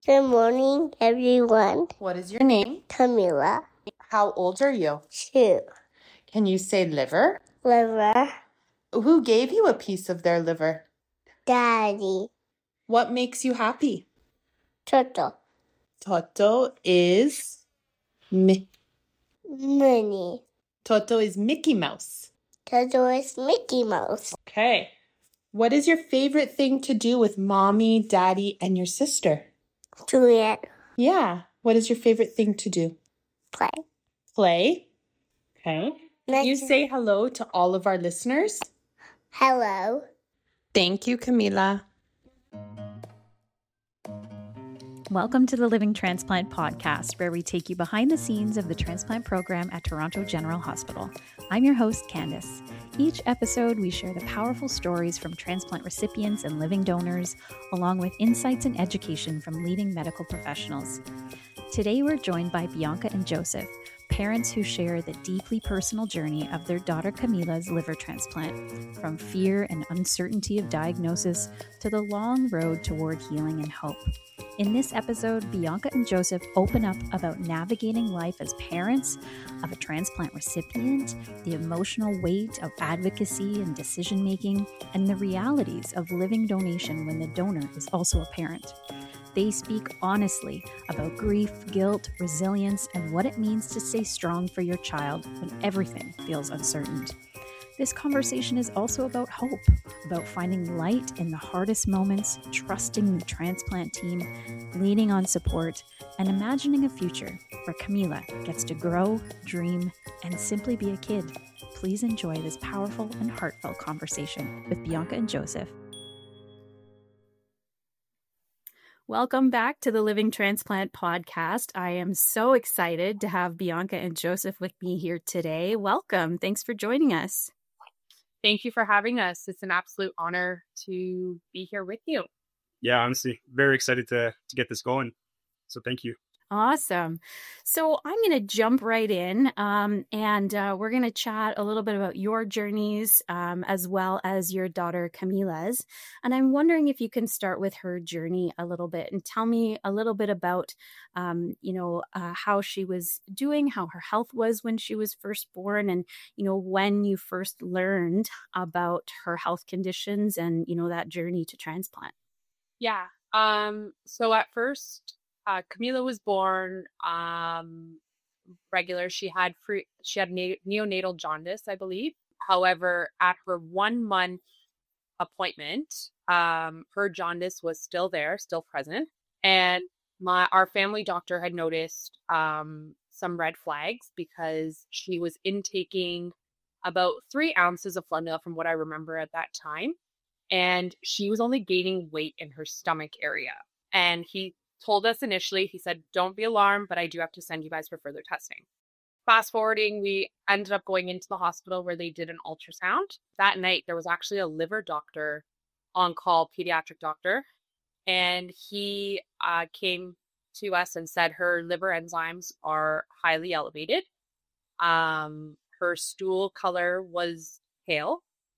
Good morning, everyone. What is your name? Camila. How old are you? 2. Can you say liver? Liver. Who gave you a piece of their liver? Daddy. What makes you happy? Turtle. Toto is Minnie. Toto is Mickey Mouse. Turtle is Mickey Mouse. Okay. What is your favorite thing to do with mommy, daddy, and your sister? Juliet. Yeah. What is your favorite thing to do? Play. Play. Okay. Can you Next- say hello to all of our listeners? Hello. Thank you, Camila. Welcome to the Living Transplant Podcast, where we take you behind the scenes of the transplant program at Toronto General Hospital. I'm your host, Candice. Each episode, we share the powerful stories from transplant recipients and living donors, along with insights and education from leading medical professionals. Today, we're joined by Bianca and Joseph, parents who share the deeply personal journey of their daughter Camila's liver transplant, from fear and uncertainty of diagnosis to the long road toward healing and hope. In this episode, Bianca and Joseph open up about navigating life as parents of a transplant recipient, the emotional weight of advocacy and decision-making, and the realities of living donation when the donor is also a parent. They speak honestly about grief, guilt, resilience, and what it means to stay strong for your child when everything feels uncertain. This conversation is also about hope, about finding light in the hardest moments, trusting the transplant team, leaning on support, and imagining a future where Camila gets to grow, dream, and simply be a kid. Please enjoy this powerful and heartfelt conversation with Bianca and Joseph. Welcome back to the Living Transplant Podcast. I am so excited to have Bianca and Joseph with me here today. Welcome. Thanks for joining us. Thank you for having us. It's an absolute honor to be here with you. Yeah, honestly, very excited to get this going. So thank you. Awesome. So I'm going to jump right in and we're going to chat a little bit about your journeys as well as your daughter Camila's. And I'm wondering if you can start with her journey a little bit and tell me a little bit about, how she was doing, how her health was when she was first born, and, when you first learned about her health conditions and, that journey to transplant. Yeah. So at first, Camila was born regular. She had neonatal jaundice, I believe. However, at her 1 month appointment, her jaundice was still there, still present, and our family doctor had noticed some red flags because she was intaking about 3 ounces of formula from what I remember at that time, and she was only gaining weight in her stomach area. And he told us initially, he said, don't be alarmed, but I do have to send you guys for further testing. Fast forwarding, we ended up going into the hospital where they did an ultrasound. That night, there was actually a liver doctor on call, pediatric doctor, and he came to us and said her liver enzymes are highly elevated. Her stool color was pale.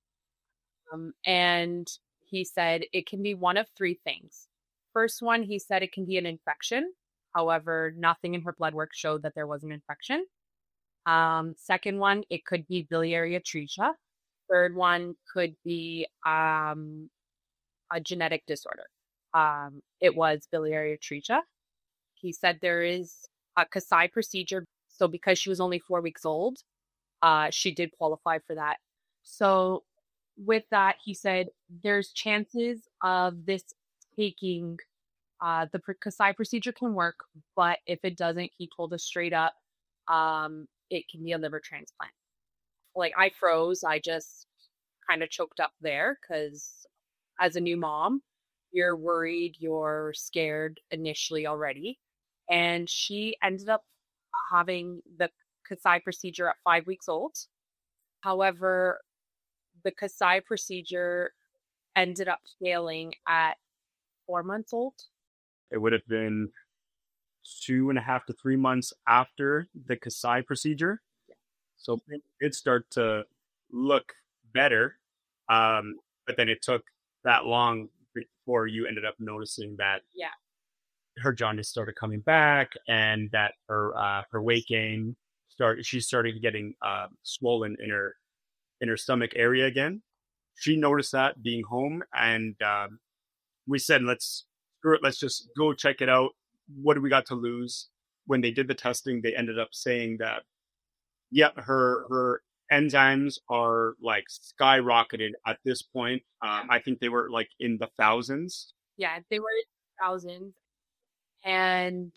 And he said it can be one of 3 things. First one, he said it can be an infection. However, nothing in her blood work showed that there was an infection. Second one, it could be biliary atresia. Third one could be a genetic disorder. It was biliary atresia. He said there is a Kasai procedure. So because she was only 4 weeks old, she did qualify for that. So with that, he said there's chances of this taking the Kasai procedure can work, but if it doesn't, he told us straight up, it can be a liver transplant. Like, I froze. I just kind of choked up there because as a new mom, you're worried, you're scared initially already. And she ended up having the Kasai procedure at 5 weeks old. However, the Kasai procedure ended up failing at 4 months old. It would have been 2.5 to 3 months after the Kasai procedure. So it started to look better. But then it took that long before you ended up noticing that. Yeah. her jaundice started coming back, and that her weight gain she started getting swollen in her stomach area again. She noticed that being home, and we said, let's just go check it out. What do we got to lose? When they did the testing, they ended up saying that, yeah, her enzymes are like skyrocketed at this point. I think they were like in the thousands. Yeah, they were in thousands, and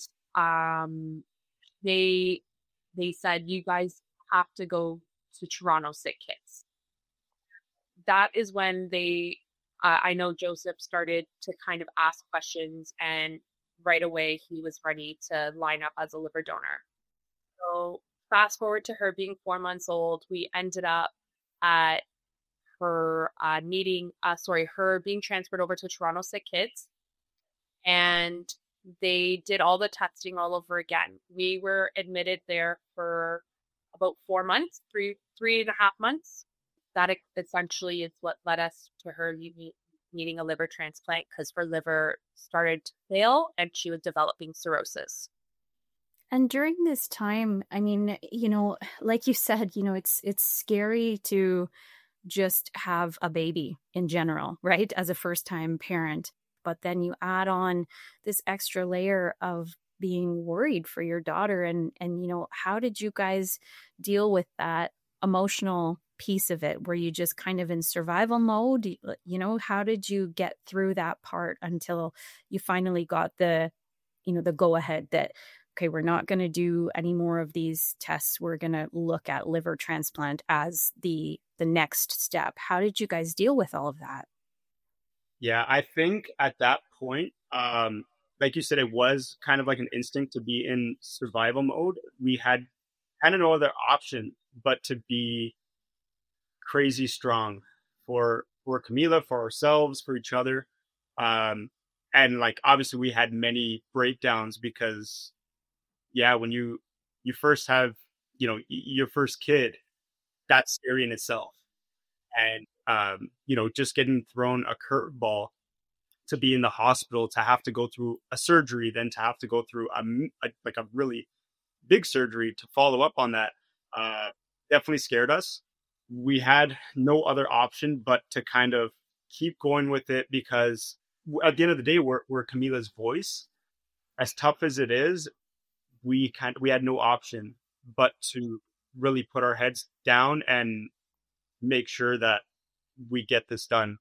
they said, you guys have to go to Toronto Sick Kids. That is when I know Joseph started to kind of ask questions, and right away he was ready to line up as a liver donor. So fast forward to her being 4 months old, we ended up at her her being transferred over to Toronto Sick Kids, and they did all the testing all over again. We were admitted there for about 4 months, three and a half months. That essentially is what led us to her needing a liver transplant, because her liver started to fail and she was developing cirrhosis. And during this time, I mean, like you said, it's scary to just have a baby in general, right? As a first-time parent. But then you add on this extra layer of being worried for your daughter. And how did you guys deal with that emotional piece of it? Were you just kind of in survival mode? How did you get through that part until you finally got the go ahead that, okay, we're not going to do any more of these tests. We're going to look at liver transplant as the next step. How did you guys deal with all of that? Yeah, I think at that point, like you said, it was kind of like an instinct to be in survival mode. We had kind of no other option but to be crazy strong for Camila, for ourselves, for each other. And like, obviously we had many breakdowns because, yeah, when you first have, your first kid, that's scary in itself. And, just getting thrown a curveball to be in the hospital, to have to go through a surgery, then to have to go through a really big surgery to follow up on that, definitely scared us. We had no other option but to kind of keep going with it, because at the end of the day, we're Camila's voice. As tough as it is, we had no option but to really put our heads down and make sure that we get this done.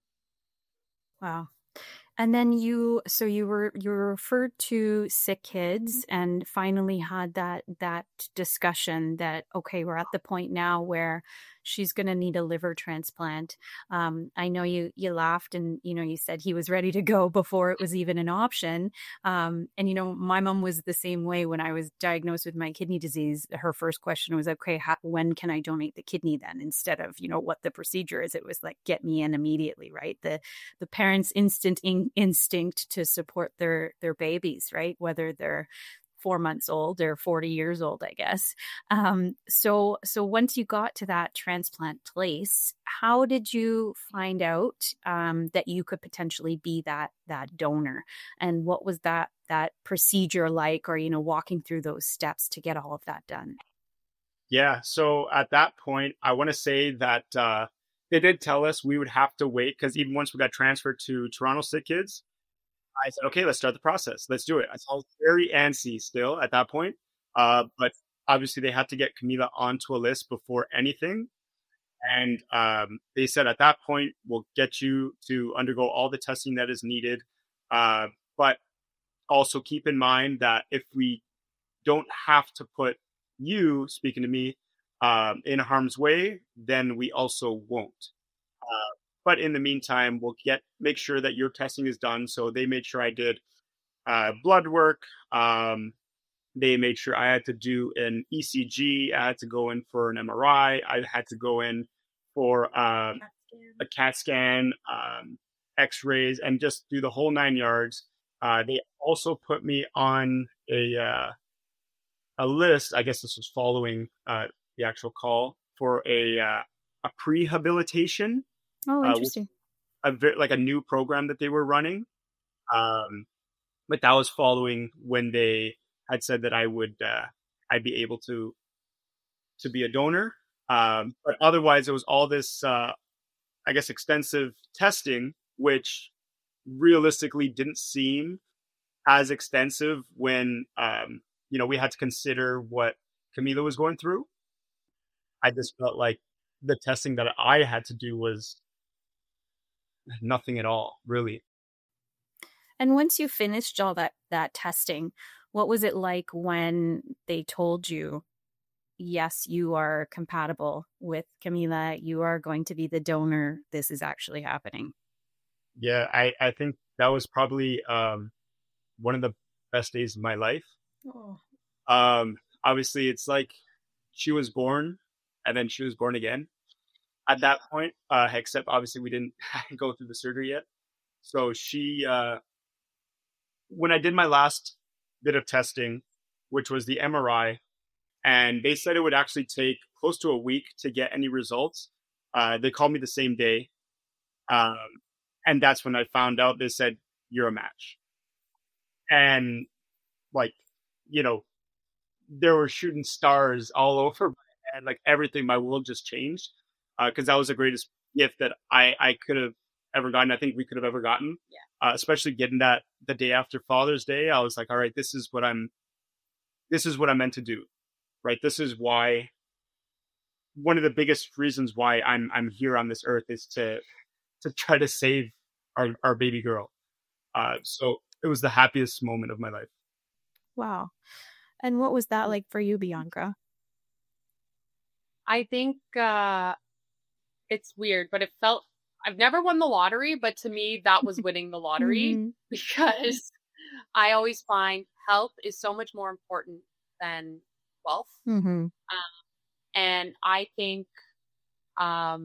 Wow. And then you were referred to Sick Kids and finally had that discussion that, okay, we're at the point now where she's going to need a liver transplant. I know you laughed and, you said he was ready to go before it was even an option. And, my mom was the same way when I was diagnosed with my kidney disease. Her first question was, okay, when can I donate the kidney then? Instead of, what the procedure is, it was like, get me in immediately, right? The parents' instinct to support their babies, right? Whether they're 4 months old or 40 years old, I guess. So once you got to that transplant place, how did you find out that you could potentially be that donor? And what was that procedure like, or, walking through those steps to get all of that done? Yeah. So at that point, I want to say that they did tell us we would have to wait, because even once we got transferred to Toronto Sick Kids, I said, okay, let's start the process. Let's do it. I was very antsy still at that point. But obviously they had to get Camila onto a list before anything. And they said at that point, we'll get you to undergo all the testing that is needed. But also keep in mind that if we don't have to put you, speaking to me, in harm's way, then we also won't. But in the meantime, we'll make sure that your testing is done. So they made sure I did blood work. They made sure I had to do an ECG. I had to go in for an MRI. I had to go in for a CAT scan, X-rays, and just do the whole 9 yards. They also put me on a list. I guess this was following the actual call for a prehabilitation. Oh, interesting. Like a new program that they were running. but that was following when they had said that I'd be able to be a donor. But otherwise, it was all this, I guess, extensive testing, which realistically didn't seem as extensive when, we had to consider what Camila was going through. I just felt like the testing that I had to do was nothing at all, really. And once you finished all that testing, what was it like when they told you, yes, you are compatible with Camila, you are going to be the donor, this is actually happening? Yeah, I think that was probably one of the best days of my life. Oh. Obviously, it's like she was born and then she was born again at that point, except obviously we didn't go through the surgery yet. So when I did my last bit of testing, which was the MRI, and they said it would actually take close to a week to get any results. They called me the same day. And that's when I found out. They said, you're a match. And there were shooting stars all over my head, like everything, my world just changed. Because that was the greatest gift that I could have ever gotten. I think we could have ever gotten. Yeah. Especially getting that the day after Father's Day. I was like, all right, this is what I'm meant to do. Right. This is why one of the biggest reasons why I'm here on this earth is to try to save our baby girl. So it was the happiest moment of my life. Wow. And what was that like for you, Bianca? I think it's weird, but it felt, I've never won the lottery, but to me, that was winning the lottery because I always find health is so much more important than wealth. And I think I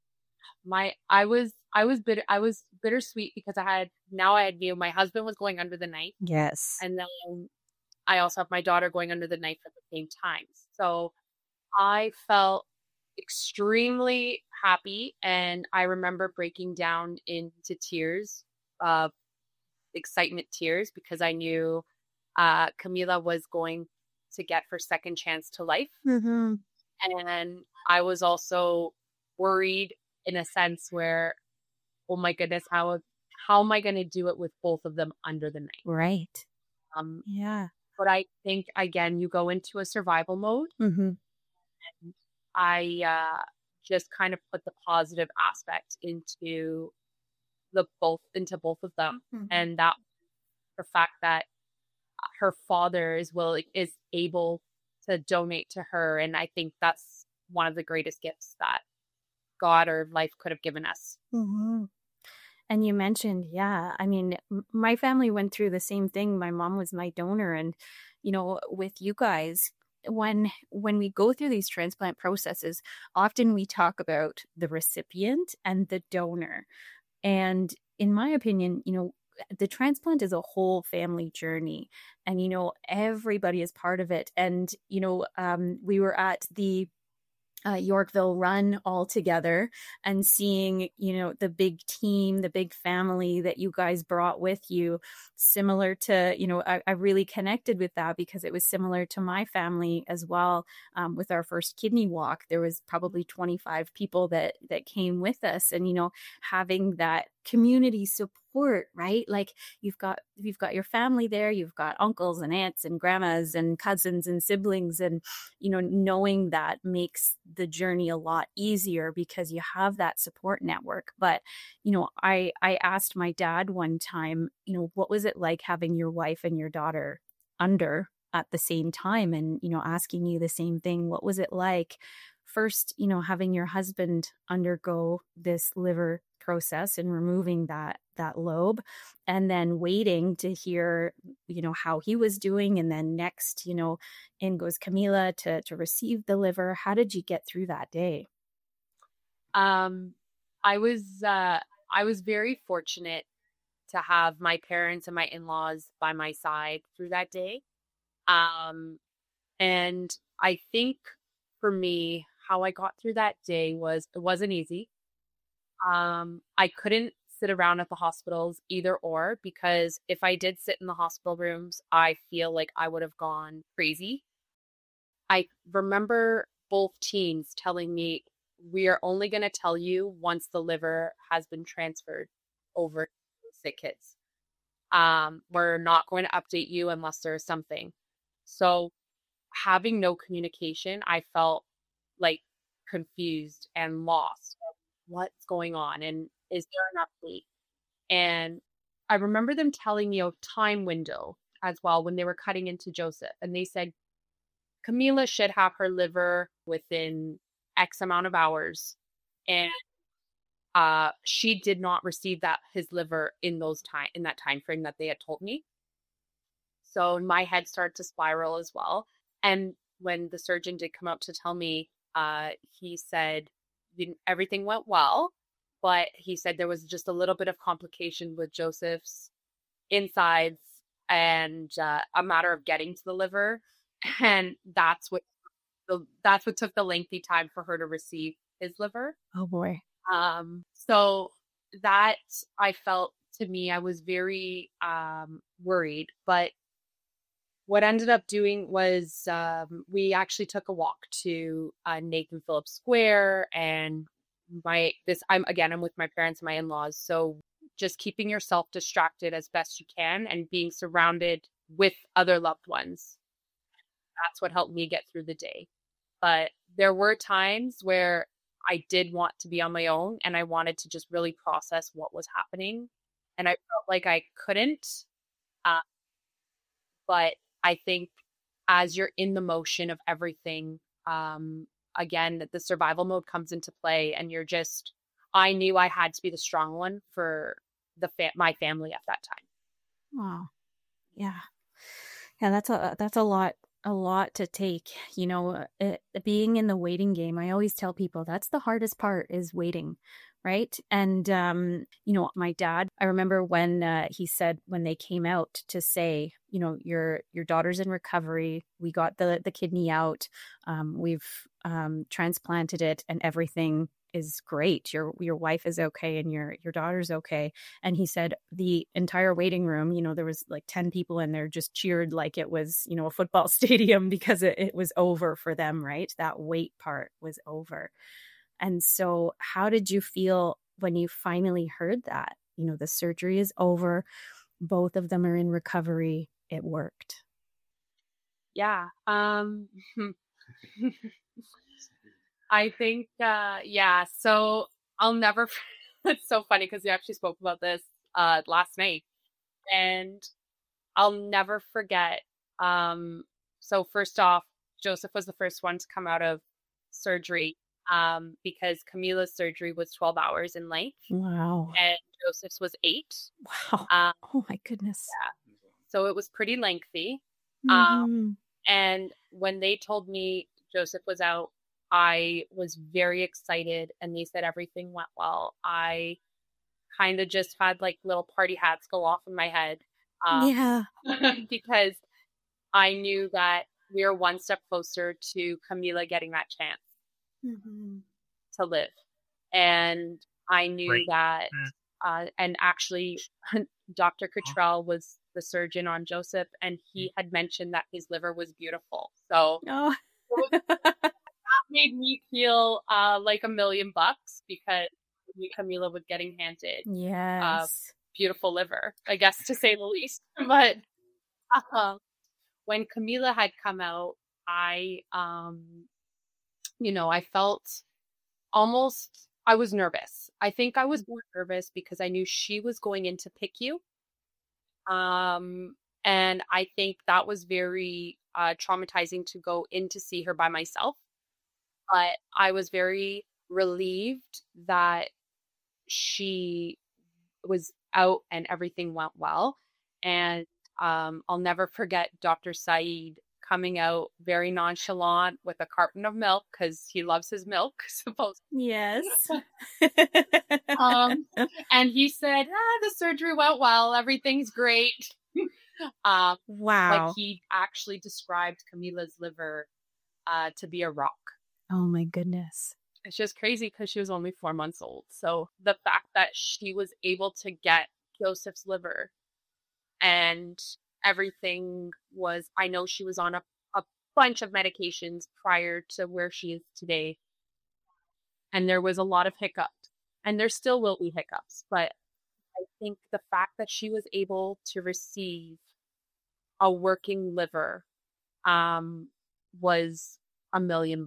was bittersweet because I had you. My husband was going under the knife. Yes. And then I also have my daughter going under the knife at the same time. So I felt extremely happy, and I remember breaking down into tears, excitement tears, because I knew Camila was going to get her second chance to life. And I was also worried in a sense where, oh my goodness, how am I going to do it with both of them under the knife? Right. Yeah. But I think, again, you go into a survival mode. And I just kind of put the positive aspect into both of them. And that the fact that her father is able to donate to her. And I think that's one of the greatest gifts that God or life could have given us. And you mentioned, I mean, my family went through the same thing. My mom was my donor. And, with you guys, when we go through these transplant processes, often we talk about the recipient and the donor. And in my opinion, the transplant is a whole family journey, and, everybody is part of it. And, we were at the Yorkville run all together and seeing, the big team, the big family that you guys brought with you, similar to, I really connected with that because it was similar to my family as well. With our first kidney walk, there was probably 25 people that came with us, and, having that community support, right? Like you've got your family there, you've got uncles and aunts and grandmas and cousins and siblings, and knowing that makes the journey a lot easier because you have that support network. But I asked my dad one time, what was it like having your wife and your daughter under at the same time, and asking you the same thing. What was it like first, having your husband undergo this liver process and removing that lobe, and then waiting to hear, how he was doing. And then next, in goes Camila to receive the liver. How did you get through that day? I was very fortunate to have my parents and my in-laws by my side through that day. And I think for me, how I got through that day it wasn't easy. I couldn't sit around at the hospitals either or, because if I did sit in the hospital rooms, I feel like I would have gone crazy. I remember both teens telling me, we are only going to tell you once the liver has been transferred over to sick kids. We're not going to update you unless there is something. So having no communication, I felt like confused and lost. What's going on? And is there an update? And I remember them telling me a time window as well when they were cutting into Joseph. And they said, Camila should have her liver within X amount of hours. And she did not receive his liver in that time frame that they had told me. So my head started to spiral as well. And when the surgeon did come up to tell me, he said everything went well, but he said there was just a little bit of complication with Joseph's insides and a matter of getting to the liver. And that's what took the lengthy time for her to receive his liver. Oh boy. So that I felt, to me, I was very worried, but what ended up doing was we actually took a walk to Nathan Phillips Square, and I'm with my parents and my in-laws. So just keeping yourself distracted as best you can and being surrounded with other loved ones. That's what helped me get through the day. But there were times where I did want to be on my own and I wanted to just really process what was happening. And I felt like I couldn't. But I think as you're in the motion of everything, again, the survival mode comes into play, and I knew I had to be the strong one for my family at that time. Wow. Yeah. Yeah. That's a lot to take, being in the waiting game. I always tell people that's the hardest part, is waiting. Right. And, my dad, I remember when he said, when they came out to say, your daughter's in recovery, we got the kidney out, we've transplanted it, and everything is great. Your wife is okay, and your daughter's okay. And he said the entire waiting room, there was like 10 people in there, just cheered like it was, a football stadium, because it was over for them, right? That wait part was over. And so how did you feel when you finally heard that, the surgery is over, both of them are in recovery, it worked? Yeah. I think, so I'll never, it's so funny because we actually spoke about this last night, and I'll never forget. So first off, Joseph was the first one to come out of surgery, because Camila's surgery was 12 hours in length. Wow. And Joseph's was 8. Wow. Oh my goodness. Yeah. So it was pretty lengthy. Mm-hmm. And when they told me Joseph was out, I was very excited, and they said everything went well. I kind of just had like little party hats go off in my head. Because I knew that we were one step closer to Camila getting that chance to live. And I knew that, and actually Dr. Cottrell was the surgeon on Joseph, and he had mentioned that his liver was beautiful. So that made me feel like $1 million, because Camila was getting handed beautiful liver, I guess, to say the least. But when Camila had come out, I felt almost, I was nervous. I think I was more nervous because I knew she was going into PICU. And I think that was very traumatizing to go in to see her by myself. But I was very relieved that she was out and everything went well. And I'll never forget Dr. Saeed coming out very nonchalant with a carton of milk, because he loves his milk, supposedly. Yes. And he said, the surgery went well. Everything's great. Wow. But he actually described Camila's liver to be a rock. Oh my goodness. it's just crazy because she was only 4 months old. So the fact that she was able to get Joseph's liver and everything was, I know she was on a bunch of medications prior to where she is today. And there was a lot of hiccups, and there still will be hiccups. But I think the fact that she was able to receive a working liver was $1 million.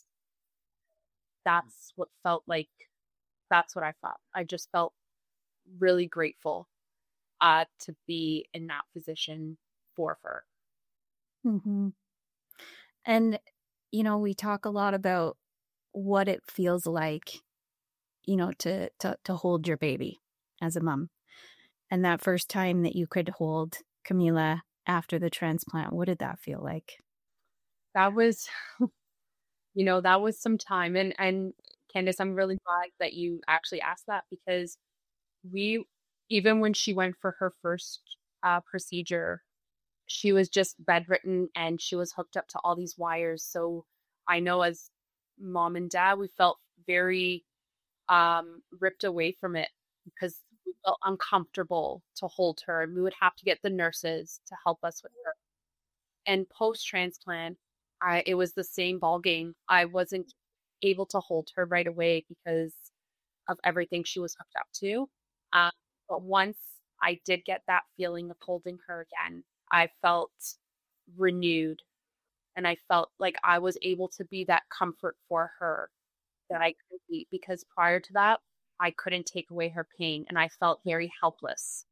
That's what felt like, that's what I felt. I just felt really grateful to be in that position for her. Mm-hmm. And, you know, we talk a lot about what it feels like, you know, to hold your baby as a mom. And that first time that you could hold Camila after the transplant, what did that feel like? That was, you know, that was some time. And Candace, I'm really glad that you actually asked that, because even when she went for her first procedure, she was just bedridden and she was hooked up to all these wires. So I know as mom and dad, we felt very ripped away from it because we felt uncomfortable to hold her, and we would have to get the nurses to help us with her. And post-transplant, it was the same ball game. I wasn't able to hold her right away because of everything she was hooked up to. But once I did get that feeling of holding her again, I felt renewed, and I felt like I was able to be that comfort for her that I could be, because prior to that, I couldn't take away her pain, and I felt very helpless.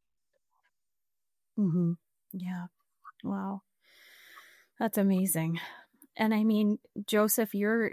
Mm-hmm. Yeah. Wow. That's amazing. And I mean, Joseph, your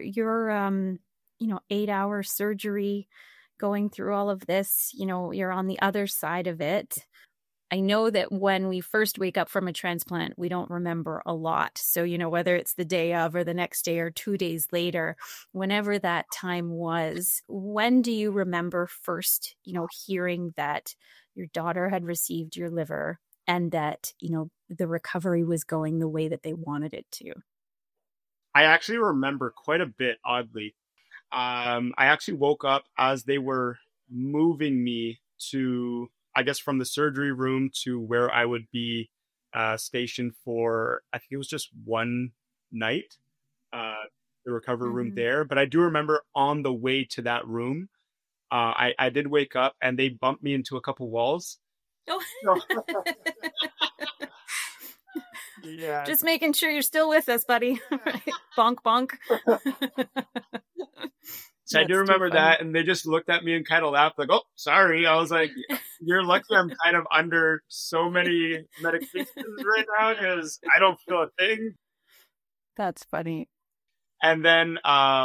8-hour surgery, going through all of this, you know, you're on the other side of it. I know that when we first wake up from a transplant, we don't remember a lot. So, you know, whether it's the day of or the next day or 2 days later, whenever that time was, when do you remember first, you know, hearing that your daughter had received your liver and that, you know, the recovery was going the way that they wanted it to? I actually remember quite a bit, oddly. I actually woke up as they were moving me to, I guess, from the surgery room to where I would be stationed for, I think it was just one night, the recovery room there. But I do remember on the way to that room, I did wake up and they bumped me into a couple walls. Oh. Yeah. Just making sure you're still with us, buddy. Bonk, bonk. So I do remember that, and they just looked at me and kind of laughed, like, "Oh, sorry." I was like, "You're lucky I'm kind of under so many medications right now because I don't feel a thing." That's funny. And then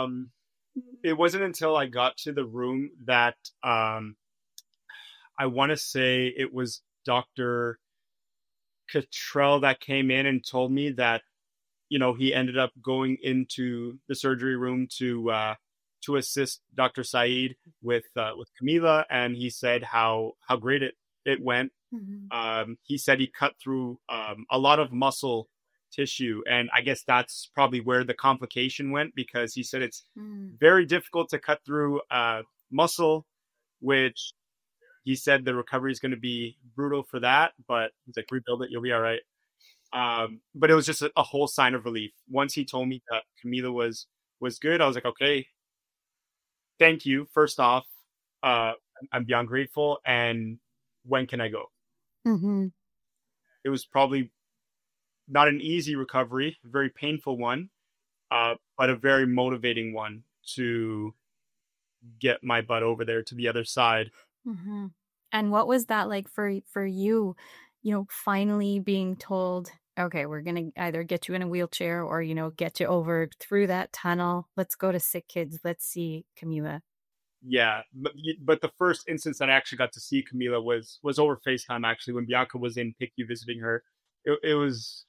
it wasn't until I got to the room that I want to say it was Dr. Cottrell that came in and told me that, you know, he ended up going into the surgery room to assist Dr. Saeed with Camila, and he said how great it went. Mm-hmm. He said he cut through a lot of muscle tissue, and I guess that's probably where the complication went, because he said it's very difficult to cut through muscle, which he said the recovery is going to be brutal for that, but he's like, rebuild it, you'll be all right. But it was just a whole sign of relief. Once he told me that Camila was good, I was like, okay, thank you. First off, I'm beyond grateful. And when can I go? Mm-hmm. It was probably not an easy recovery, a very painful one, but a very motivating one to get my butt over there to the other side. Mm-hmm. And what was that like for you, you know, finally being told, okay, we're going to either get you in a wheelchair or, you know, get you over through that tunnel. Let's go to Sick Kids. Let's see Camila. Yeah. But the first instance that I actually got to see Camila was over FaceTime, actually, when Bianca was in PICU visiting her. It was,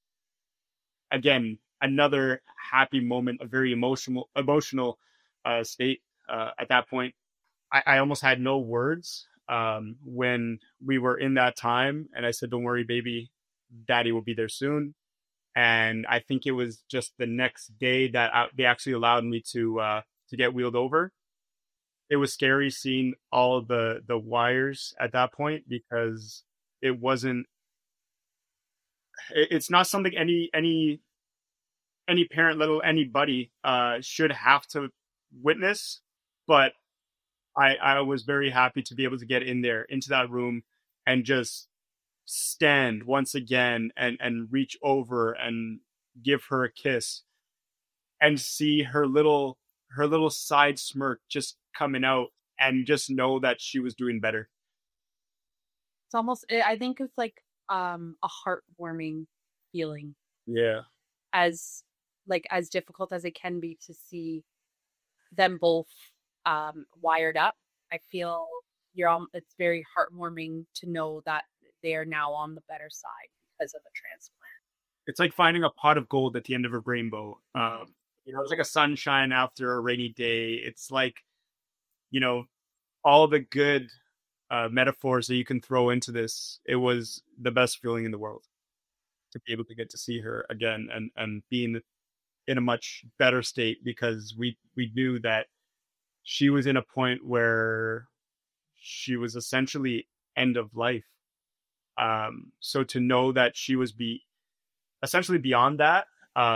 again, another happy moment, a very emotional state at that point. I almost had no words when we were in that time. And I said, don't worry, baby, daddy will be there soon. And I think it was just the next day that they actually allowed me to to get wheeled over. It was scary seeing all the wires at that point, because it's not something any parent, let alone anybody, should have to witness. But I was very happy to be able to get into that room and just stand once again and reach over and give her a kiss and see her little side smirk just coming out, and just know that she was doing better. It's almost, I think it's like a heartwarming feeling. Yeah. As difficult as it can be to see them both wired up, I feel it's very heartwarming to know that they are now on the better side because of a transplant. It's like finding a pot of gold at the end of a rainbow. It's like a sunshine after a rainy day. It's like, all the good metaphors that you can throw into this. It was the best feeling in the world to be able to get to see her again and being in a much better state, because we knew that she was in a point where she was essentially end of life. So to know that she was essentially beyond that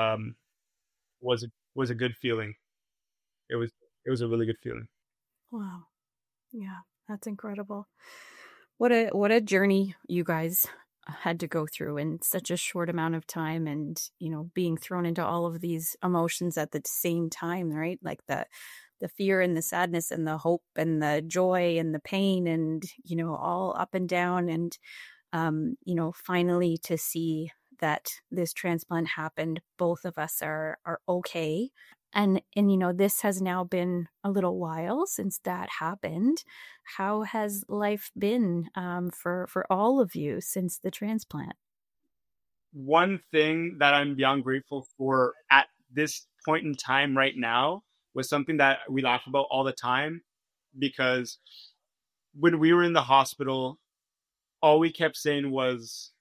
was a good feeling. It was a really good feeling. Wow. Yeah, that's incredible. What a journey you guys had to go through in such a short amount of time, and being thrown into all of these emotions at the same time, right? Like the fear and the sadness and the hope and the joy and the pain, and all up and down, and finally to see that this transplant happened, both of us are okay. And this has now been a little while since that happened. How has life been for all of you since the transplant? One thing that I'm beyond grateful for at this point in time right now was something that we laugh about all the time, because when we were in the hospital, all we kept saying was,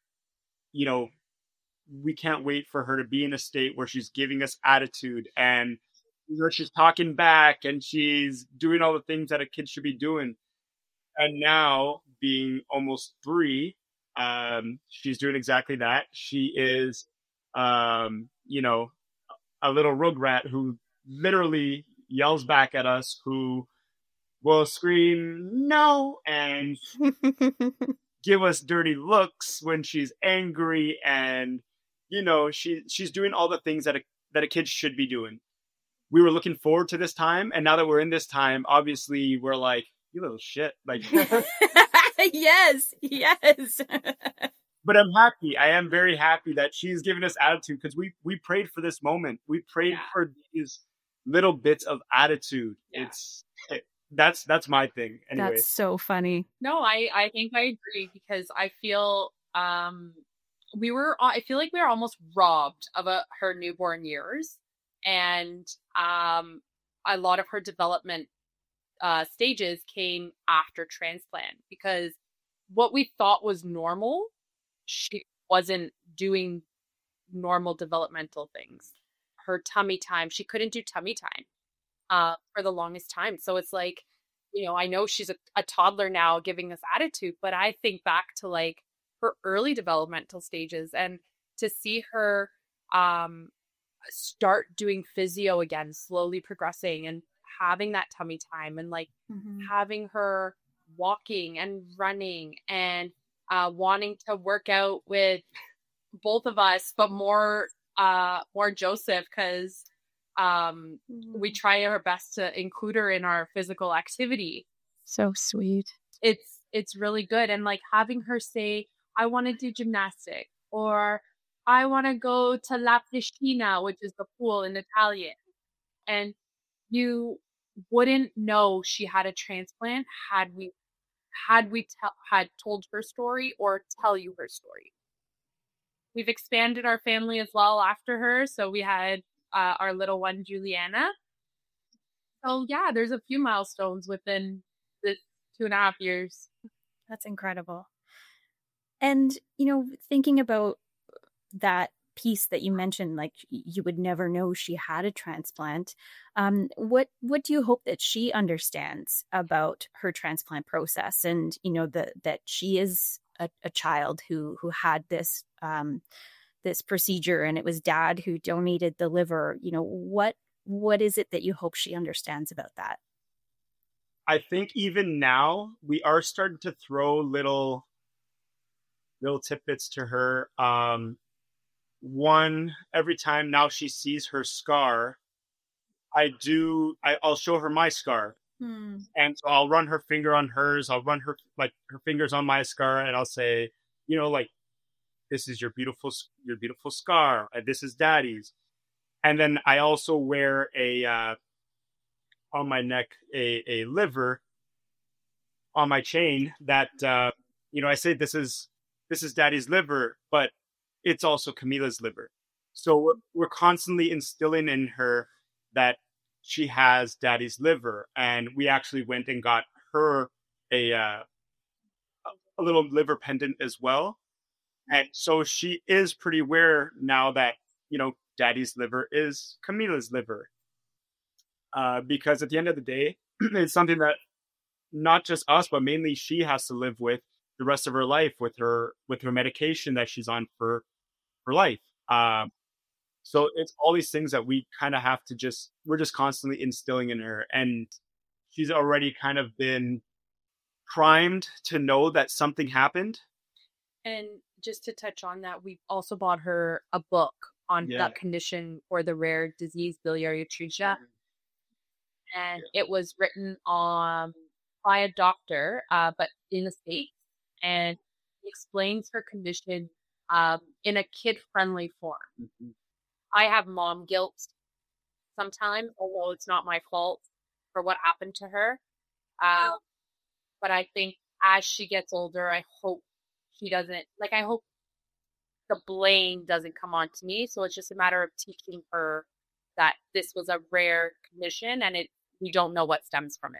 we can't wait for her to be in a state where she's giving us attitude, and she's talking back and she's doing all the things that a kid should be doing. And now, being almost 3, she's doing exactly that. She is, a little rugrat who literally yells back at us, who will scream no and give us dirty looks when she's angry, and she's doing all the things that a kid should be doing. We were looking forward to this time, and now that we're in this time, obviously we're like, you little shit, like yes But I'm happy. I am very happy that she's giving us attitude, because we prayed for this moment. We prayed for these little bits of attitude. That's my thing. Anyway. That's so funny. No, I think I agree, because I feel I feel like we were almost robbed of her newborn years, and a lot of her development stages came after transplant, because what we thought was normal, she wasn't doing normal developmental things. Her tummy time, she couldn't do tummy time for the longest time. So it's like, I know she's a toddler now giving us attitude, but I think back to like her early developmental stages, and to see her start doing physio again, slowly progressing and having that tummy time, and like having her walking and running and wanting to work out with both of us, but more Joseph, because we try our best to include her in our physical activity. So sweet. It's really good. And like having her say, I want to do gymnastics, or I want to go to La Piscina, which is the pool in Italian. And you wouldn't know she had a transplant had we told her story or tell you her story. We've expanded our family as well after her. So we had our little one, Juliana. So yeah, there's a few milestones within this 2.5 years. That's incredible. And, thinking about that piece that you mentioned, like you would never know she had a transplant. What do you hope that she understands about her transplant process, and that she is a child who had this this procedure, and it was dad who donated the liver? What is it that you hope she understands about that? I think even now we are starting to throw little tidbits to her. One, every time now she sees her scar, I'll show her my scar. And so I'll run her finger on hers. I'll run her fingers on my scar, and I'll say, this is your beautiful scar. This is daddy's. And then I also wear on my neck a liver on my chain that I say this is daddy's liver, but it's also Camila's liver. So we're constantly instilling in her that she has daddy's liver, and we actually went and got her a little liver pendant as well. And so she is pretty aware now that daddy's liver is Camila's liver, because at the end of the day, it's something that not just us, but mainly she has to live with the rest of her life with her medication that she's on for life. So it's all these things that we kind of have to we're just constantly instilling in her, and she's already kind of been primed to know that something happened. And just to touch on that, we also bought her a book on that condition, or the rare disease biliary atresia, and it was written by a doctor, but in the States, and explains her condition in a kid-friendly form. Mm-hmm. I have mom guilt sometimes, although it's not my fault for what happened to her. But I think as she gets older, I hope she doesn't, I hope the blame doesn't come on to me. So it's just a matter of teaching her that this was a rare condition, and we don't know what stems from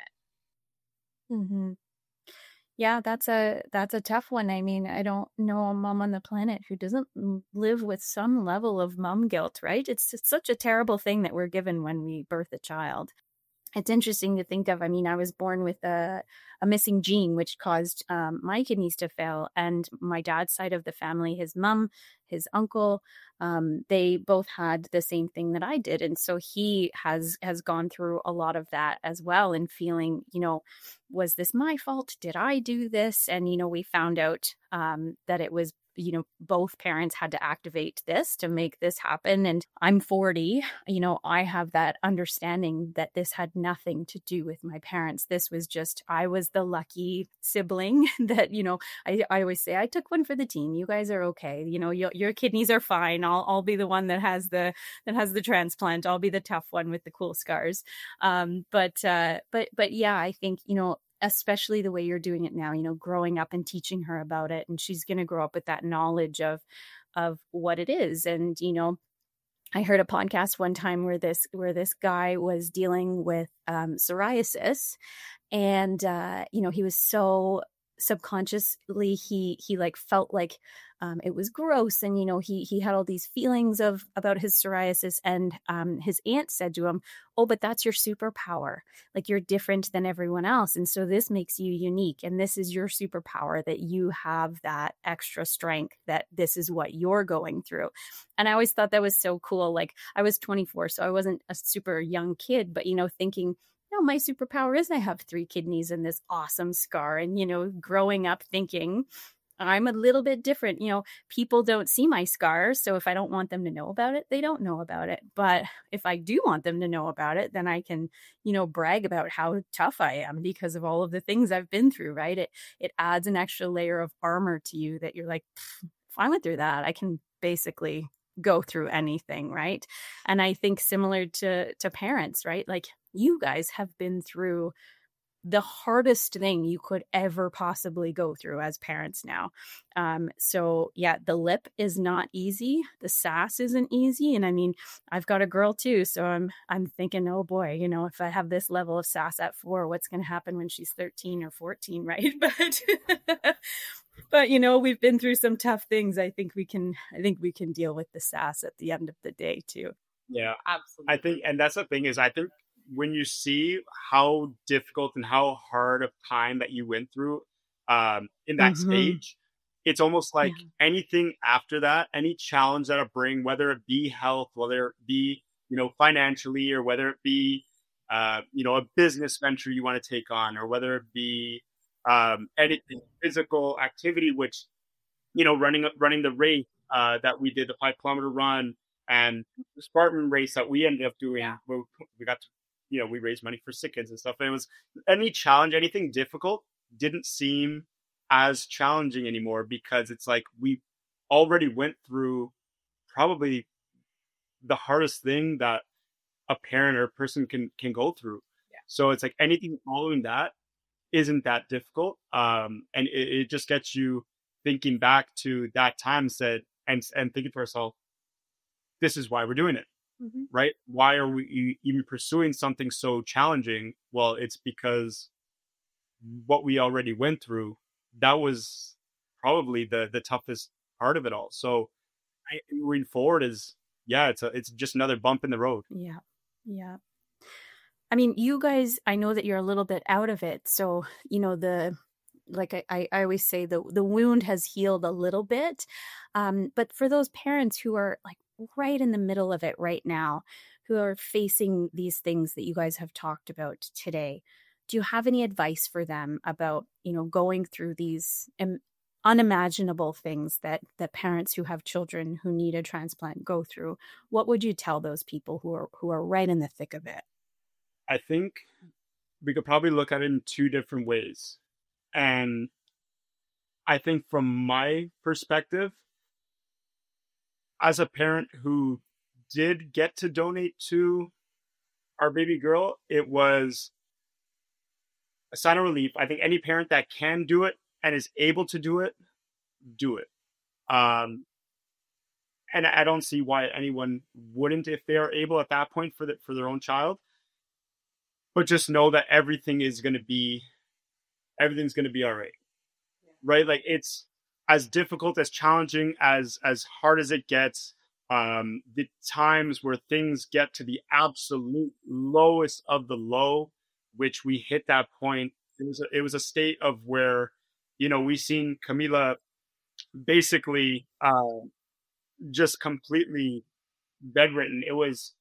it. Mm-hmm. Yeah, that's a tough one. I mean, I don't know a mom on the planet who doesn't live with some level of mom guilt, right? It's such a terrible thing that we're given when we birth a child. It's interesting to think of. I mean, I was born with a missing gene, which caused my kidneys to fail. And my dad's side of the family, his mom, his uncle, they both had the same thing that I did. And so he has gone through a lot of that as well, and feeling, was this my fault? Did I do this? And, we found out that it was, both parents had to activate this to make this happen. And I'm 40, I have that understanding that this had nothing to do with my parents. This was just, I was the lucky sibling that, I always say, I took one for the team. You guys are okay. Your kidneys are fine. I'll be the one that has the transplant. I'll be the tough one with the cool scars. But yeah, I think, especially the way you're doing it now, growing up and teaching her about it. And she's going to grow up with that knowledge of what it is. And, I heard a podcast one time where this guy was dealing with psoriasis, and, he was so subconsciously, he felt like it was gross, and he had all these feelings about his psoriasis, and his aunt said to him, "Oh, but that's your superpower. You're different than everyone else, and so this makes you unique, and this is your superpower, that you have that extra strength, that this is what you're going through." And I always thought that was so cool. I was 24, so I wasn't a super young kid, but thinking, no, my superpower is I have 3 kidneys and this awesome scar. And, growing up thinking I'm a little bit different, people don't see my scars. So if I don't want them to know about it, they don't know about it. But if I do want them to know about it, then I can, brag about how tough I am because of all of the things I've been through, right? It adds an extra layer of armor to you that you're like, if I went through that, I can basically go through anything, right? And I think similar to parents, right? You guys have been through the hardest thing you could ever possibly go through as parents now. So yeah, the lip is not easy. The sass isn't easy. And I mean, I've got a girl too. So I'm thinking, oh boy, if I have this level of sass at 4, what's going to happen when she's 13 or 14, right? But you know, we've been through some tough things. I think we can deal with the sass at the end of the day too. Yeah, Absolutely. I think, and that's the thing is, I think when you see how difficult and how hard of time that you went through in that stage, it's almost like anything after that, any challenge that'll bring, whether it be health, whether it be, financially, or whether it be, a business venture you want to take on, or whether it be anything physical activity, which, running the race that we did, the 5 kilometer run, and the Spartan race that we ended up doing, where we got to, we raised money for sick kids and stuff. And it was any challenge, anything difficult didn't seem as challenging anymore, because it's like we already went through probably the hardest thing that a parent or a person can go through. Yeah. So it's like anything following that isn't that difficult. And it just gets you thinking back to that time, and thinking to ourselves, this is why we're doing it. Right? Why are we even pursuing something so challenging? Well, it's because what we already went through, that was probably the toughest part of it all. So moving forward is, it's just another bump in the road. Yeah. I mean, you guys, I know that you're a little bit out of it. So, I always say the wound has healed a little bit. But for those parents who are like right in the middle of it right now, who are facing these things that you guys have talked about today, do you have any advice for them about, going through these unimaginable things that parents who have children who need a transplant go through? What would you tell those people who are right in the thick of it? I think we could probably look at it in two different ways. And I think from my perspective, as a parent who did get to donate to our baby girl, it was a sign of relief. I think any parent that can do it and is able to do it, do it. And I don't see why anyone wouldn't, if they are able at that point, for their own child. But just know that everything's going to be all right. Right? Like, it's as difficult, as challenging, as hard as it gets. The times where things get to the absolute lowest of the low, which we hit that point, it was a state of where, we seen Camila basically just completely bedridden. It was,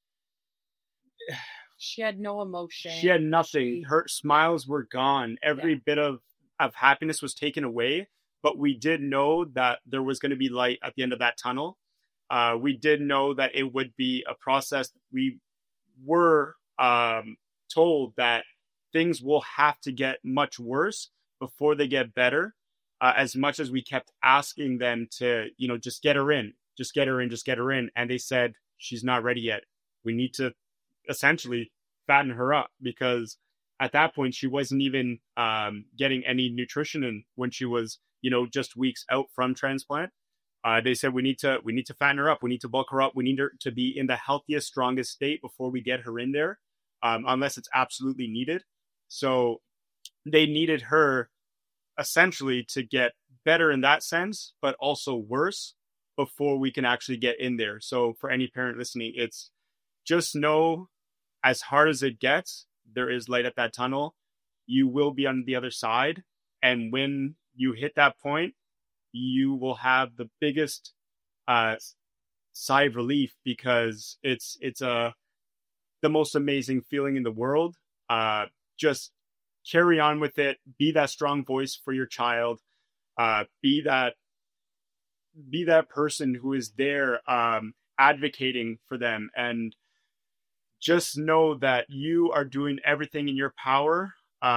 she had no emotion. She had nothing. Her smiles were gone. Every bit of happiness was taken away. But we did know that there was going to be light at the end of that tunnel. We did know that it would be a process. We were told that things will have to get much worse before they get better. As much as we kept asking them to, just get her in, just get her in, just get her in. And they said, she's not ready yet. We need to essentially fatten her up, because at that point she wasn't even getting any nutrition in when she was, just weeks out from transplant. They said we need to fatten her up. We need to bulk her up. We need her to be in the healthiest, strongest state before we get her in there, unless it's absolutely needed. So they needed her essentially to get better in that sense, but also worse before we can actually get in there. So for any parent listening, it's just know, as hard as it gets, there is light at that tunnel. You will be on the other side. And when you hit that point, you will have the biggest sigh of relief, because it's the most amazing feeling in the world. Just carry on with it. Be that strong voice for your child. Be that person who is there advocating for them, and just know that you are doing everything in your power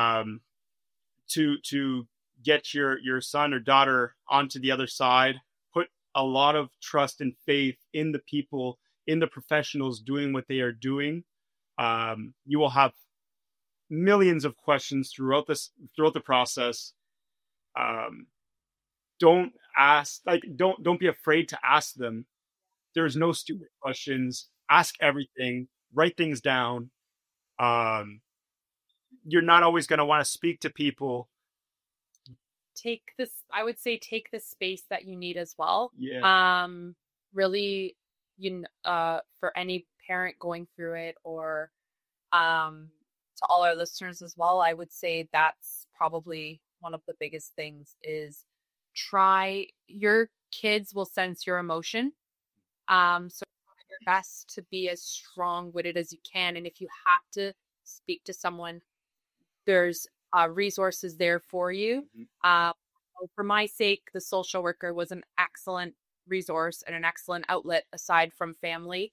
to get your son or daughter onto the other side. Put a lot of trust and faith in the people, in the professionals doing what they are doing. You will have millions of questions throughout the process. Don't be afraid to ask them. There's no stupid questions. Ask everything. Write things down. You're not always going to want to speak to people. I would say take the space that you need as well. Yeah. Really, for any parent going through it, or to all our listeners as well, I would say that's probably one of the biggest things is your kids will sense your emotion. So try your best to be as strong-witted as you can. And if you have to speak to someone, there's resources there for you. For my sake, the social worker was an excellent resource and an excellent outlet aside from family,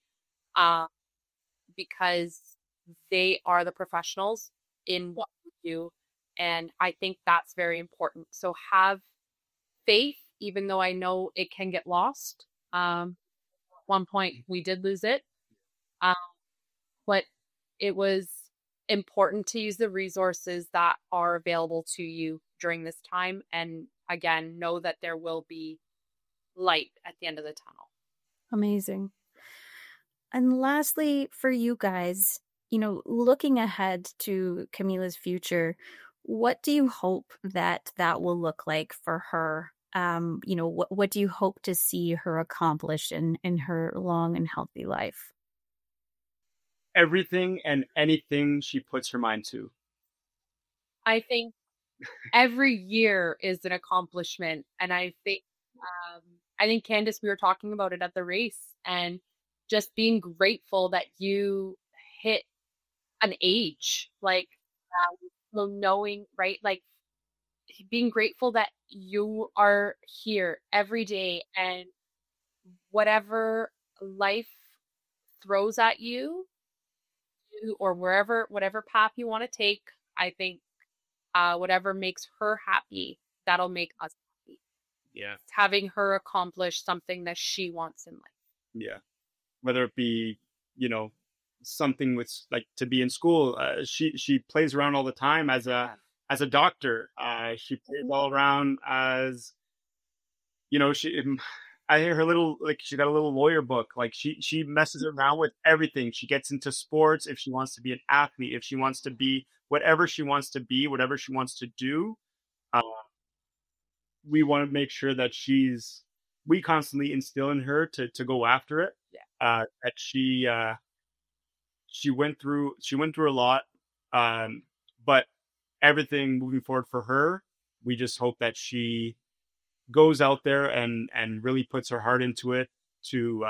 because they are the professionals in what you do. And I think that's very important. So have faith, even though I know it can get lost. At one point we did lose it. But it was important to use the resources that are available to you during this time. And again, know that there will be light at the end of the tunnel. Amazing. And lastly, for you guys, looking ahead to Camila's future, what do you hope that will look like for her? What do you hope to see her accomplish in her long and healthy life? Everything and anything she puts her mind to. I think every year is an accomplishment. And I think, Candace, we were talking about it at the race, and just being grateful that you hit an age, like, knowing, right? Like, being grateful that you are here every day, and whatever life throws at you, or whatever path you want to take, I think whatever makes her happy, that'll make us happy. Yeah. Having her accomplish something that she wants in life. Yeah. Whether it be, something with, like, to be in school. She plays around all the time as a doctor. She plays all around as, I hear her little, like, she got a little lawyer book. Like, she messes around with everything. She gets into sports if she wants to be an athlete, if she wants to be whatever she wants to be, whatever she wants to do. We want to make sure that we constantly instill in her to go after it. Yeah. That she went through a lot. But everything moving forward for her, we just hope that she goes out there and really puts her heart into it to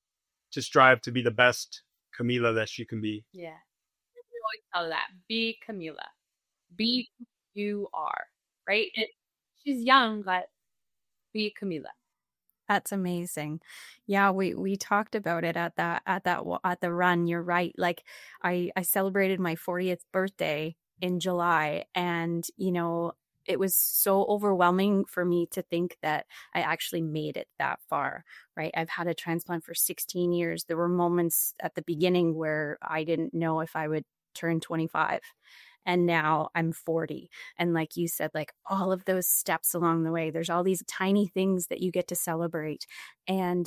strive to be the best Camila that she can be. Yeah. We always tell her that. Be Camila. Be who you are, right? She's young, but be Camila. That's amazing. Yeah, we talked about it at the run. You're right. Like, I celebrated my 40th birthday in July, and it was so overwhelming for me to think that I actually made it that far, right? I've had a transplant for 16 years. There were moments at the beginning where I didn't know if I would turn 25. And now I'm 40. And like you said, like, all of those steps along the way, there's all these tiny things that you get to celebrate. And,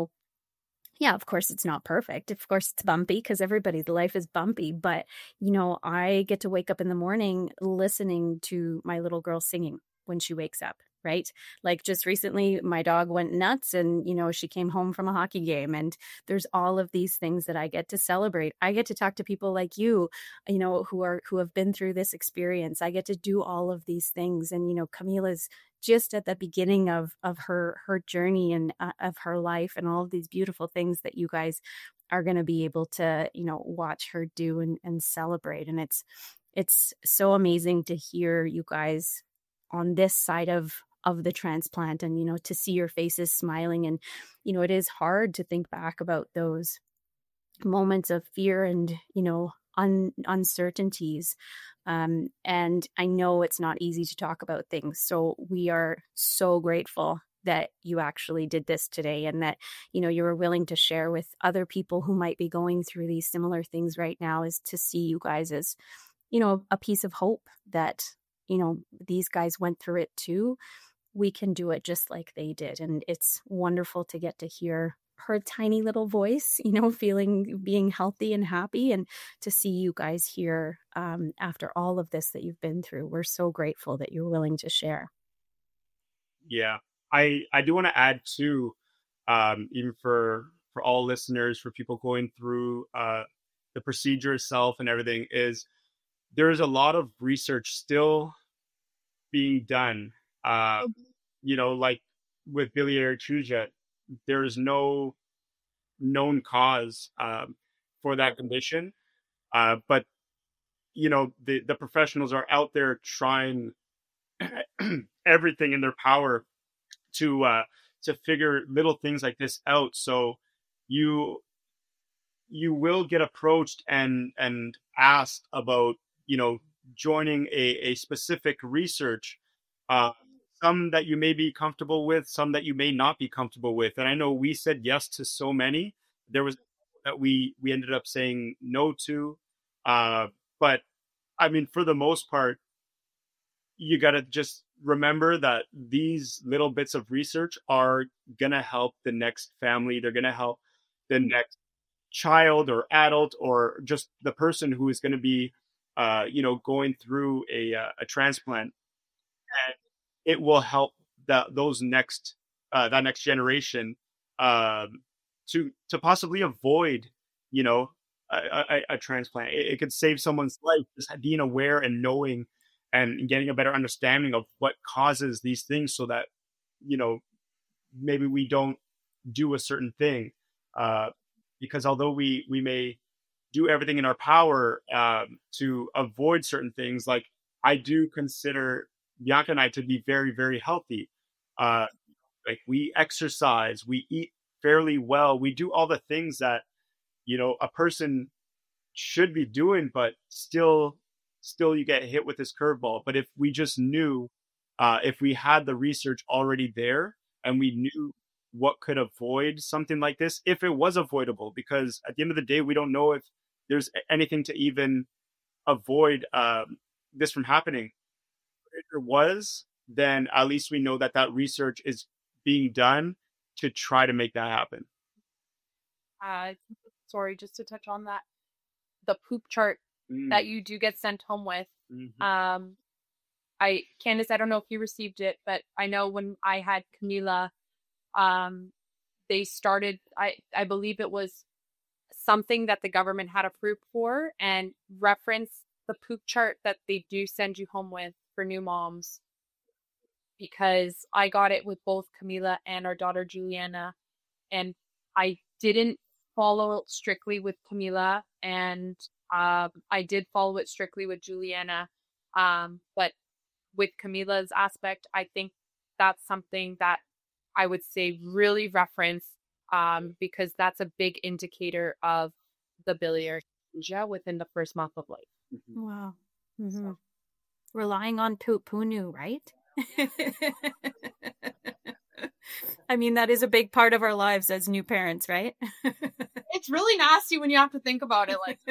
yeah, of course it's not perfect. Of course it's bumpy, because everybody's life is bumpy. But, I get to wake up in the morning listening to my little girl singing when she wakes up, right? Like, just recently, my dog went nuts, and, she came home from a hockey game, and there's all of these things that I get to celebrate. I get to talk to people like you, who have been through this experience. I get to do all of these things. And, Camila's just at the beginning of her journey and of her life, and all of these beautiful things that you guys are going to be able to, watch her do and celebrate. And it's so amazing to hear you guys on this side of the transplant, and, to see your faces smiling. And, it is hard to think back about those moments of fear and, uncertainties. And I know it's not easy to talk about things. So we are so grateful that you actually did this today, and that, you were willing to share with other people who might be going through these similar things right now, is to see you guys as, a piece of hope that, these guys went through it too. We can do it just like they did. And it's wonderful to get to hear her tiny little voice, being healthy and happy, and to see you guys here after all of this that you've been through. We're so grateful that you're willing to share. Yeah. I do want to add too, even for all listeners, for people going through the procedure itself and everything, is there's a lot of research still being done. Like with biliary atresia, there's no known cause for that condition. But the professionals are out there trying everything in their power to figure little things like this out. So you will get approached and asked about joining a specific research, some that you may be comfortable with, some that you may not be comfortable with. And I know we said yes to so many. There was that we ended up saying no to, but I mean, for the most part, you got to just remember that these little bits of research are going to help the next family. They're going to help the next child or adult, or just the person who is going to be going through a transplant. And it will help that next generation to possibly avoid a transplant. It could save someone's life, just being aware and knowing and getting a better understanding of what causes these things, so that maybe we don't do a certain thing, because although we may do everything in our power to avoid certain things, like I do consider Bianca and I to be very, very healthy. Like we exercise, we eat fairly well, we do all the things that a person should be doing, but still you get hit with this curveball. But if we just knew, if we had the research already there and we knew what could avoid something like this, if it was avoidable, because at the end of the day, we don't know if there's anything to even avoid this from happening. If there was, then at least we know that research is being done to try to make that happen. Sorry, just to touch on that, the poop chart that you do get sent home with. Mm-hmm. Candace, I don't know if you received it, but I know when I had Camila, they started, I believe it was something that the government had approved for, and reference the poop chart that they do send you home with for new moms, because I got it with both Camila and our daughter Juliana, and I didn't follow it strictly with Camila, and I did follow it strictly with Juliana, but with Camila's aspect, I think that's something that I would say really reference, because that's a big indicator of the biliary atresia within the first month of life. Mm-hmm. Wow. Mm-hmm. So, relying on Punu, right? I mean, that is a big part of our lives as new parents, right? It's really nasty when you have to think about it. Like,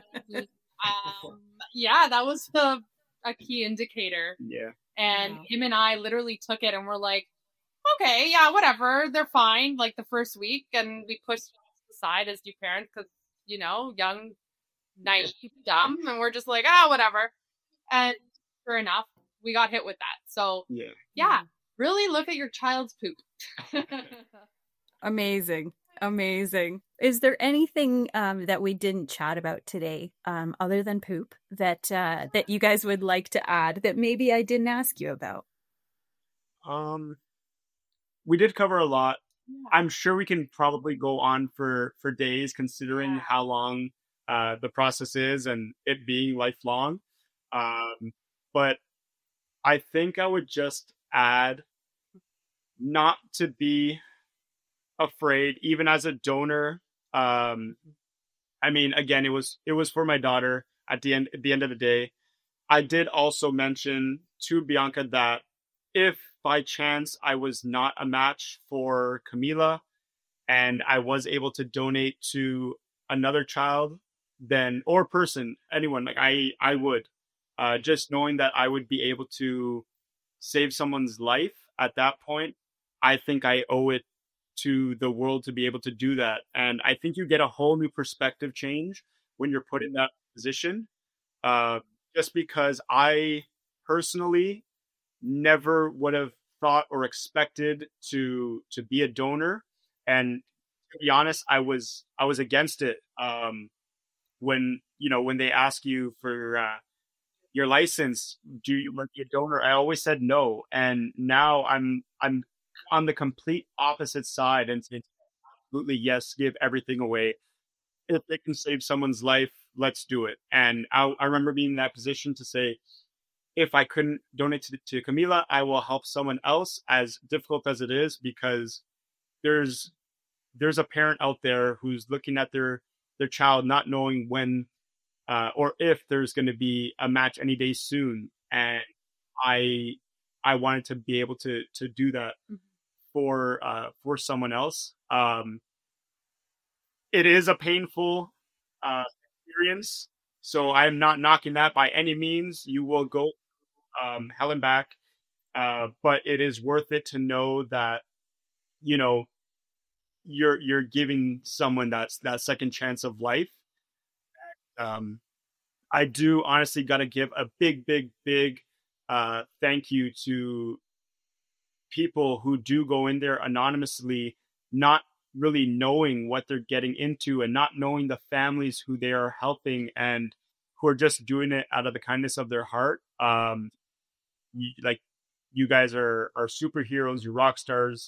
yeah, that was a key indicator. Yeah. And him and I literally took it and we're like, okay, yeah, whatever, they're fine. Like the first week, and we pushed it aside as new parents because, young, naive, dumb, and we're just like, whatever. And sure enough, we got hit with that. So yeah, really look at your child's poop. Amazing. Is there anything that we didn't chat about today, other than poop, that you guys would like to add that maybe I didn't ask you about? We did cover a lot. I'm sure we can probably go on for days, considering how long the process is and it being lifelong. But I think I would just add not to be afraid, even as a donor. I mean, again, it was for my daughter at the end of the day. I did also mention to Bianca that if by chance I was not a match for Camila and I was able to donate to another child, then, or person, anyone, like I would, just knowing that I would be able to save someone's life at that point, I think I owe it to the world to be able to do that. And I think you get a whole new perspective change when you're put in that position. Just because I personally never would have thought or expected to be a donor. And to be honest, I was against it. When they ask you for your license, do you want to be a donor? I always said no. And now I'm on the complete opposite side, and it's absolutely yes, give everything away. If it can save someone's life, let's do it. And I remember being in that position to say, if I couldn't donate to Camila, I will help someone else, as difficult as it is, because there's a parent out there who's looking at their child not knowing when or if there's going to be a match any day soon. And I wanted to be able to do that for someone else. It is a painful experience, so I'm not knocking that by any means. You will go hell and back, but it is worth it to know that you're giving someone that second chance of life. I do honestly got to give a big thank you to people who do go in there anonymously, not really knowing what they're getting into, and not knowing the families who they are helping, and who are just doing it out of the kindness of their heart. You guys are superheroes, you're rock stars.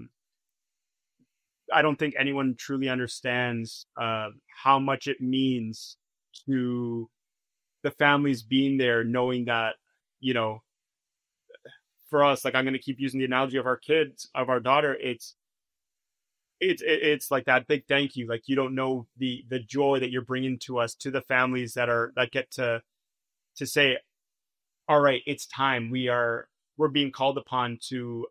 I don't think anyone truly understands how much it means to the families being there, knowing that, for us, like, I'm going to keep using the analogy of our kids, of our daughter. It's like that big thank you. Like, you don't know the joy that you're bringing to us, to the families that get to say, all right, it's time. We're being called upon to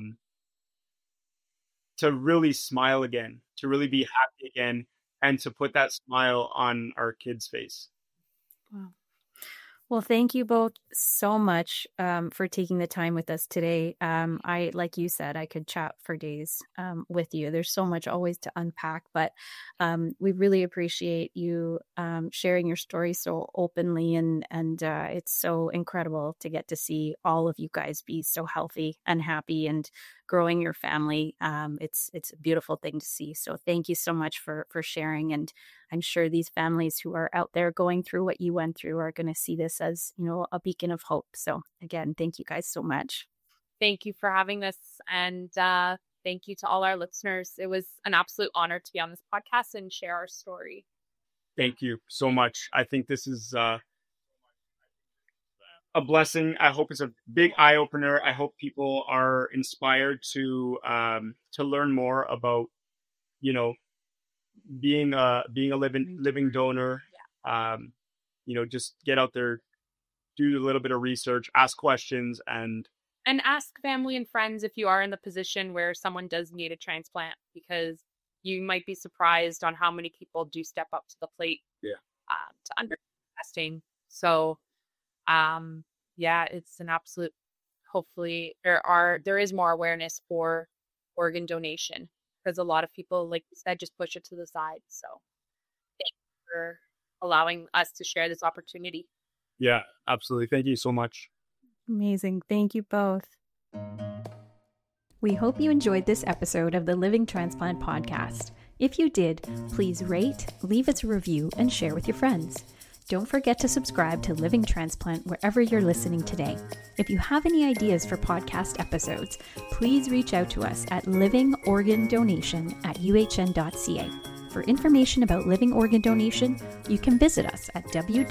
really smile again, to really be happy again, and to put that smile on our kids' face. Wow. Well, thank you both so much for taking the time with us today. Like you said, I could chat for days with you. There's so much always to unpack, but we really appreciate you sharing your story so openly, and it's so incredible to get to see all of you guys be so healthy and happy and growing your family. It's a beautiful thing to see. So thank you so much for sharing. And I'm sure these families who are out there going through what you went through are going to see this as, a beacon of hope. So again, thank you guys so much. Thank you for having us. And thank you to all our listeners. It was an absolute honor to be on this podcast and share our story. Thank you so much. I think this is a blessing. I hope it's a big eye opener. I hope people are inspired to learn more about, being a living donor. Yeah. Just get out there, do a little bit of research, ask questions, and ask family and friends if you are in the position where someone does need a transplant, because you might be surprised on how many people do step up to the plate. Yeah. To understand testing. So, it's an absolute, hopefully there is more awareness for organ donation, because a lot of people, like you said, just push it to the side. So thank you for allowing us to share this opportunity. Yeah, absolutely. Thank you so much. Amazing. Thank you both. We hope you enjoyed this episode of the Living Transplant Podcast. If you did, please rate, leave us a review, and share with your friends. Don't forget to subscribe to Living Transplant wherever you're listening today. If you have any ideas for podcast episodes, please reach out to us at livingorgandonation@uhn.ca. For information about living organ donation, you can visit us at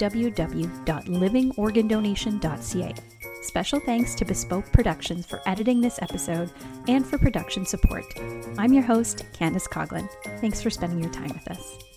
www.livingorgandonation.ca. Special thanks to Bespoke Productions for editing this episode and for production support. I'm your host, Candice Coughlin. Thanks for spending your time with us.